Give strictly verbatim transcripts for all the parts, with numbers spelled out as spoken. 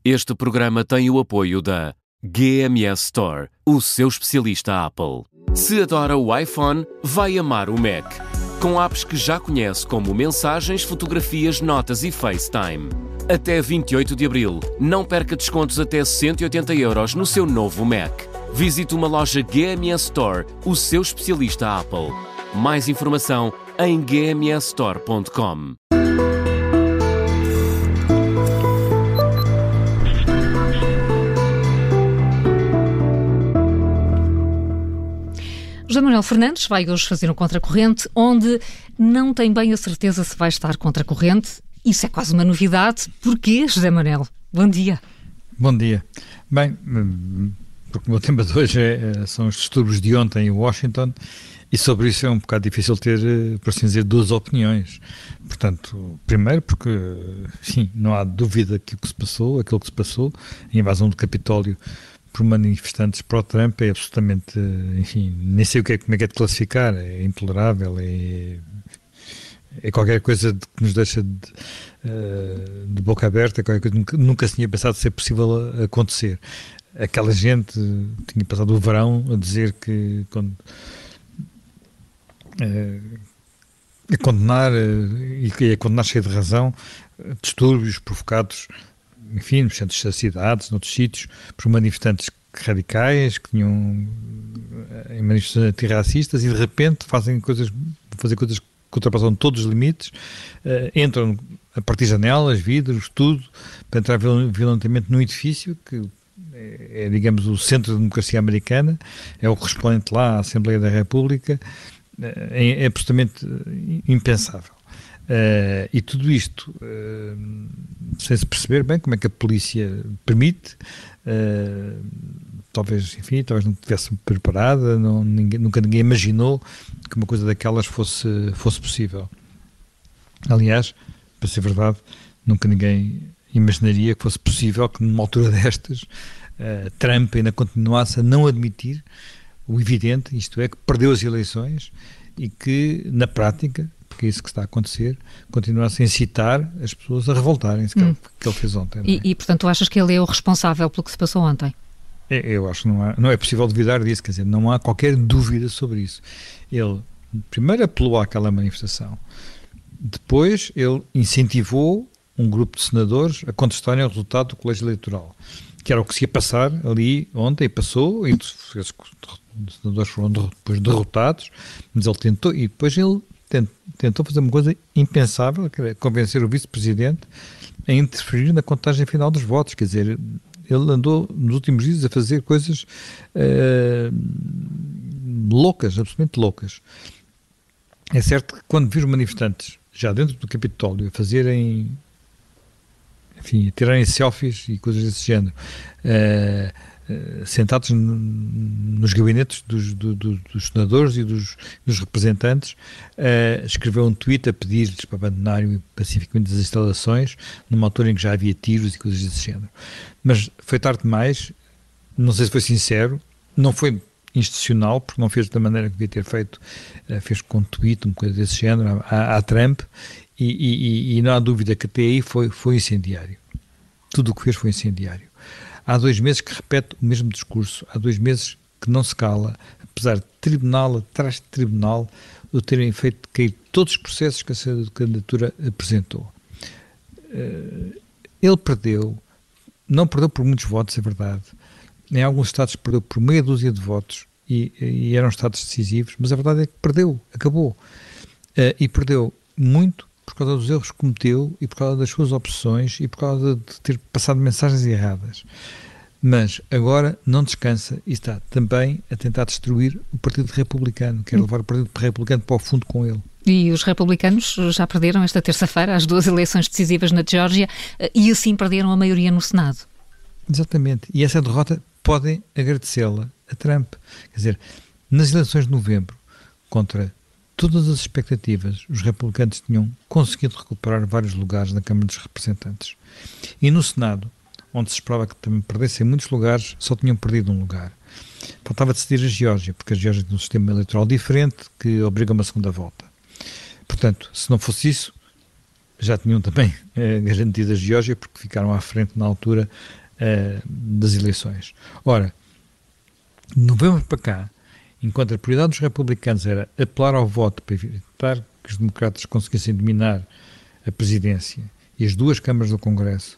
Este programa tem o apoio da G M S Store, o seu especialista Apple. Se adora o iPhone, vai amar o Mac. Com apps que já conhece como Mensagens, Fotografias, Notas e FaceTime. Até vinte e oito de abril, não perca descontos até cento e oitenta euros no seu novo Mac. Visite uma loja G M S Store, o seu especialista Apple. Mais informação em g m s store ponto com. José Manuel Fernandes vai hoje fazer um contracorrente onde não tem bem a certeza se vai estar contracorrente. Isso é quase uma novidade. Porquê, José Manuel? Bom dia. Bom dia. Bem, porque o meu tema de hoje é, são os distúrbios de ontem em Washington e sobre isso é um bocado difícil ter, por assim dizer, duas opiniões. Portanto, primeiro porque, sim, não há dúvida que o que se passou, aquilo que se passou, a invasão do Capitólio por manifestantes pró-Trump é absolutamente, enfim, nem sei o que é, como é que é de classificar, é intolerável, é, é qualquer coisa de, que nos deixa de, de boca aberta, é qualquer coisa que nunca, nunca se tinha pensado ser possível acontecer. Aquela gente tinha passado o verão a dizer que quando, a condenar, e a condenar cheio de razão, distúrbios provocados, enfim, nos centros das cidades, noutros sítios, por manifestantes radicais que tinham em manifestações antirracistas e de repente fazem coisas, fazer coisas que ultrapassam todos os limites, uh, entram a partir de janelas, vidros, tudo, para entrar violentamente num edifício que é, é, digamos, o centro da democracia americana, é o correspondente lá à Assembleia da República, uh, é, é absolutamente impensável. Uh, e tudo isto uh, sem se perceber bem como é que a polícia permite, uh, talvez, enfim, talvez não estivesse preparada, não, ninguém, nunca ninguém imaginou que uma coisa daquelas fosse, fosse possível. Aliás, para ser verdade, nunca ninguém imaginaria que fosse possível que numa altura destas uh, Trump ainda continuasse a não admitir o evidente, isto é, que perdeu as eleições e que, na prática, porque é isso que está a acontecer, continua-se a incitar as pessoas a revoltarem-se, que, hum. que ele fez ontem. E, é? e, portanto, tu achas que ele é o responsável pelo que se passou ontem? É, eu acho que não, há, não é possível duvidar disso, quer dizer, não há qualquer dúvida sobre isso. Ele, primeiro, apelou àquela manifestação. Depois, ele incentivou um grupo de senadores a contestarem o resultado do colégio eleitoral, que era o que se ia passar ali ontem, e passou, e os senadores foram depois derrotados, mas ele tentou, e depois ele tentou fazer uma coisa impensável, que era convencer o vice-presidente a interferir na contagem final dos votos. Quer dizer, ele andou nos últimos dias a fazer coisas uh, loucas, absolutamente loucas. É certo que quando vir manifestantes já dentro do Capitólio a fazerem, enfim, a tirarem selfies e coisas desse género, uh, sentados nos gabinetes dos, do, do, dos senadores e dos, dos representantes, uh, escreveu um tweet a pedir-lhes para abandonarem pacificamente as instalações, numa altura em que já havia tiros e coisas desse género. Mas foi tarde demais, não sei se foi sincero, não foi institucional, porque não fez da maneira que devia ter feito, uh, fez com um tweet, uma coisa desse género, à, à Trump, e, e, e não há dúvida que até aí foi, foi incendiário. Tudo o que fez foi incendiário. Há dois meses que repete o mesmo discurso, há dois meses que não se cala, apesar de tribunal atrás de tribunal o terem feito cair todos os processos que a candidatura apresentou. Ele perdeu, não perdeu por muitos votos, é verdade. Em alguns estados perdeu por meia dúzia de votos e, e eram estados decisivos, mas a verdade é que perdeu, acabou. E perdeu muito por causa dos erros que cometeu e por causa das suas opções e por causa de ter passado mensagens erradas. Mas agora não descansa e está também a tentar destruir o Partido Republicano, quer levar o Partido Republicano para o fundo com ele. E os republicanos já perderam esta terça-feira as duas eleições decisivas na Geórgia e assim perderam a maioria no Senado. Exatamente. E essa derrota podem agradecê-la a Trump. Quer dizer, nas eleições de novembro, contra todas as expectativas, os republicanos tinham conseguido recuperar vários lugares na Câmara dos Representantes. E no Senado, onde se esperava que também perdessem muitos lugares, só tinham perdido um lugar. Faltava decidir a Geórgia, porque a Geórgia tem um sistema eleitoral diferente que obriga a uma segunda volta. Portanto, se não fosse isso, já tinham também uh, garantido a Geórgia, porque ficaram à frente na altura uh, das eleições. Ora, de novembro para cá, enquanto a prioridade dos republicanos era apelar ao voto para evitar que os democratas conseguissem dominar a presidência e as duas câmaras do Congresso,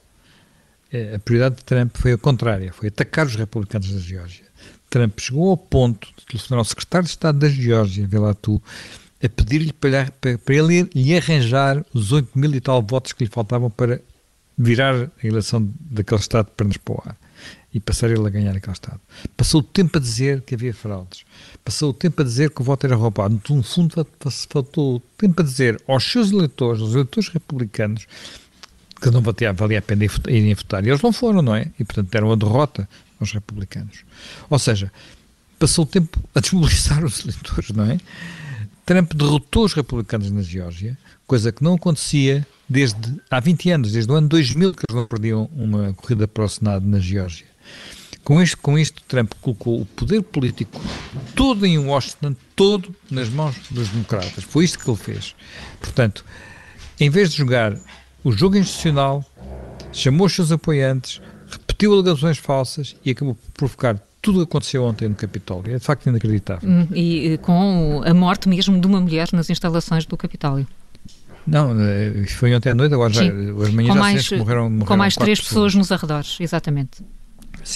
a prioridade de Trump foi a contrária, foi atacar os republicanos da Geórgia. Trump chegou ao ponto de telefonar ao secretário de Estado da Geórgia, vê lá tu, a pedir-lhe para, para, para ele lhe arranjar os oito mil e tal votos que lhe faltavam para virar a eleição daquele Estado de pernas para o ar e passar ele a ganhar aquele Estado. Passou o tempo a dizer que havia fraudes. Passou o tempo a dizer que o voto era roubado. No fundo, faltou o tempo a dizer aos seus eleitores, aos eleitores republicanos, que não valia, valia a pena irem votar. E eles não foram, não é? E, portanto, deram a derrota aos republicanos. Ou seja, passou o tempo a desmobilizar os eleitores, não é? Trump derrotou os republicanos na Geórgia, coisa que não acontecia desde há vinte anos, desde o ano dois mil, que eles não perdiam uma corrida para o Senado na Geórgia. Com isto, com isto, Trump colocou o poder político todo em Washington, todo nas mãos dos democratas. Foi isto que ele fez. Portanto, em vez de jogar o jogo institucional, chamou os seus apoiantes, repetiu alegações falsas e acabou por provocar tudo o que aconteceu ontem no Capitólio. É de facto inacreditável. E com a morte mesmo de uma mulher nas instalações do Capitólio. Não, foi ontem à noite, agora já, as manhãs já mais, que morreram, morreram com mais três pessoas. pessoas nos arredores, exatamente. Sim,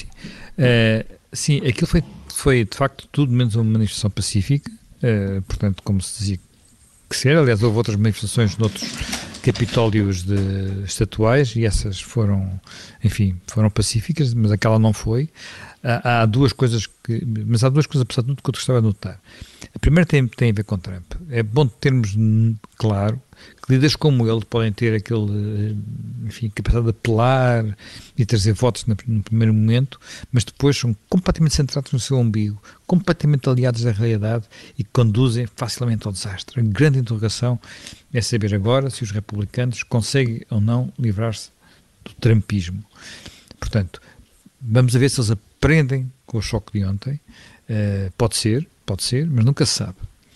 uh, sim aquilo foi, foi de facto tudo menos uma manifestação pacífica, uh, portanto, como se dizia que ser. Aliás, houve outras manifestações noutros capitólios de, estatuais e essas foram, enfim, foram pacíficas, mas aquela não foi. Há, há duas coisas que, mas há duas coisas, apesar de tudo, que eu gostava de notar. A primeira tem, tem a ver com Trump. É bom termos claro que líderes como ele podem ter aquele, enfim, capacidade de apelar e trazer votos no, no primeiro momento, mas depois são completamente centrados no seu umbigo, completamente aliados da realidade e conduzem facilmente ao desastre. A grande interrogação é saber agora se os republicanos conseguem ou não livrar-se do trumpismo. Portanto, vamos a ver se eles aprendem com o choque de ontem. Uh, pode ser, pode ser, mas nunca se sabe.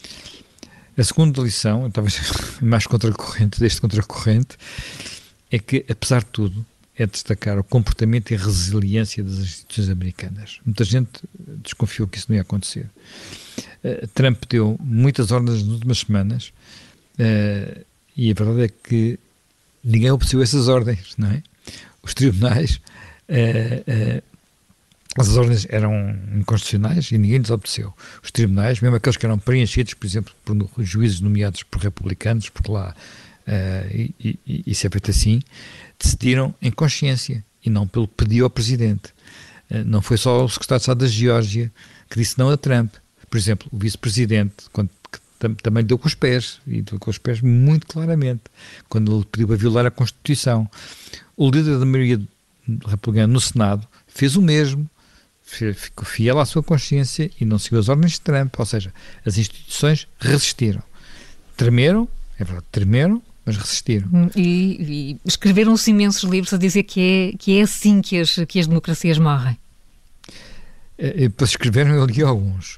A segunda lição, talvez mais contracorrente deste contracorrente, é que, apesar de tudo, é destacar o comportamento e a resiliência das instituições americanas. Muita gente desconfiou que isso não ia acontecer. Uh, Trump deu muitas ordens nas últimas semanas uh, e a verdade é que ninguém obedeceu essas ordens, não é? Os tribunais, uh, uh, as ordens eram inconstitucionais e ninguém lhes obedeceu. Os tribunais, mesmo aqueles que eram preenchidos, por exemplo, por juízes nomeados por republicanos, porque lá uh, e, e, isso é feito assim, decidiram em consciência e não pelo pedido ao Presidente. Uh, não foi só o secretário de Estado da Geórgia que disse não a Trump. Por exemplo, o Vice-Presidente, quando tam, também deu com os pés, e deu com os pés muito claramente, quando ele pediu para violar a Constituição. O líder da maioria republicana no Senado fez o mesmo, ficou fiel à sua consciência e não seguiu as ordens de Trump. Ou seja, as instituições resistiram. Tremeram, é verdade, tremeram, mas resistiram. E, e escreveram-se imensos livros a dizer que é, que é assim que as, que as democracias morrem. Depois escreveram, eu li alguns.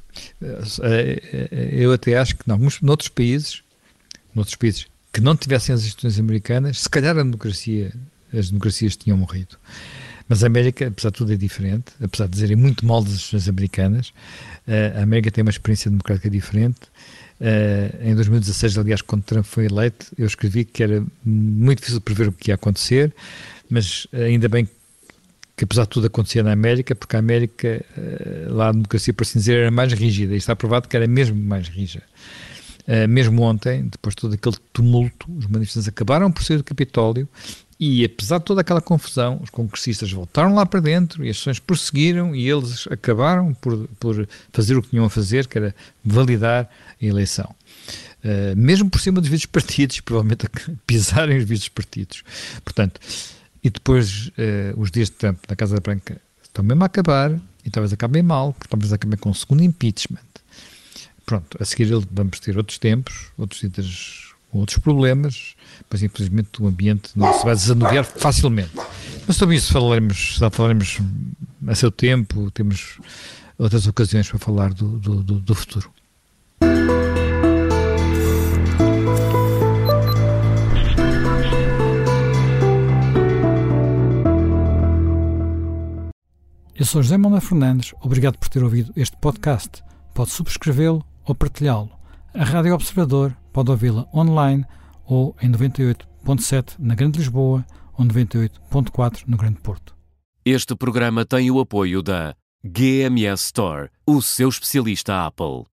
Eu até acho que, em alguns, noutros países, noutros países que não tivessem as instituições americanas, se calhar a democracia, as democracias tinham morrido. Mas a América, apesar de tudo, é diferente, apesar de dizerem muito mal das instituições americanas. A América tem uma experiência democrática diferente. Em dois mil e dezasseis, aliás, quando Trump foi eleito, eu escrevi que era muito difícil prever o que ia acontecer, mas ainda bem que, apesar de tudo, acontecia na América, porque a América, lá a democracia, por assim dizer, era mais rígida, e está provado que era mesmo mais rígida. Mesmo ontem, depois de todo aquele tumulto, os manifestantes acabaram por sair do Capitólio. E, apesar de toda aquela confusão, os congressistas voltaram lá para dentro e as sessões prosseguiram e eles acabaram por, por fazer o que tinham a fazer, que era validar a eleição. Uh, mesmo por cima dos vídeos partidos, provavelmente pisarem os vídeos partidos. Portanto, e depois uh, os dias de Trump na Casa Branca estão mesmo a acabar e talvez acabem mal, porque talvez acabem com um segundo impeachment. Pronto, a seguir vamos ter outros tempos, outros líderes com outros problemas, mas infelizmente o ambiente não se vai desanuviar facilmente. Mas sobre isso falaremos, falaremos a seu tempo, temos outras ocasiões para falar do, do, do, do futuro. Eu sou José Manuel Fernandes, obrigado por ter ouvido este podcast. Pode subscrevê-lo ou partilhá-lo. A Rádio Observador pode ouvi-la online ou em noventa e oito ponto sete na Grande Lisboa ou noventa e oito ponto quatro no Grande Porto. Este programa tem o apoio da G M S Store, o seu especialista Apple.